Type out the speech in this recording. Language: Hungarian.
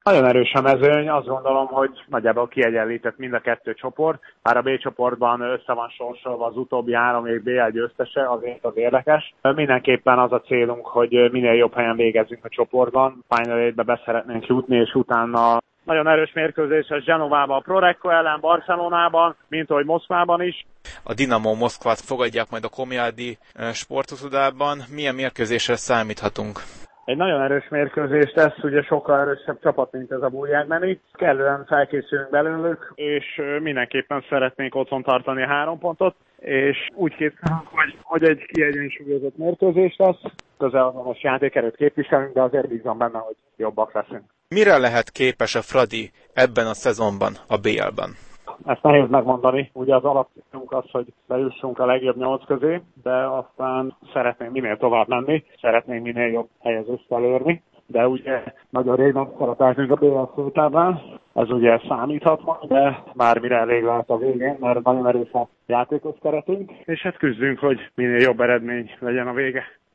Nagyon erős a mezőny, azt gondolom, hogy nagyjából kiegyenlített mind a kettő csoport. Bár a B csoportban össze van sorsolva az utóbbi 3 év BL győztese, azért az érdekes. Mindenképpen az a célunk, hogy minél jobb helyen végezzünk a csoportban. Final 8-be be szeretnénk jutni, és utána nagyon erős mérkőzéses Genovában, a Prorecco ellen, Barcelonában, mint ahogy Moszkvában is. A Dinamo Moszkvát fogadják majd a Komjádi sportuszodában. Milyen mérkőzésre számíthatunk? Egy nagyon erős mérkőzés lesz, ugye sokkal erősebb csapat, mint ez a Burjánmeni. Kellően felkészülünk belőlük, és mindenképpen szeretnénk otthon tartani a 3 pontot, és úgy készülünk, hogy egy kiegyensúlyozott mérkőzés lesz. Közel azonos játékerőt képviselünk, de azért bízom benne, hogy jobbak leszünk. Mire lehet képes a Fradi ebben a szezonban, a BL-ben? Ezt nehéz megmondani. Ugye az alapcélunk az, hogy bejussunk a legjobb 8 közé, de aztán szeretnénk minél tovább menni, szeretnénk minél jobb helyezést elérni. De ugye nagyon rég nem szerepeltünk a BL főtáblán, ez ugye számíthat ma, de bármire elég lehet a végén, mert nagyon erős a játékos keretünk, és hát küzdünk, hogy minél jobb eredmény legyen a vége.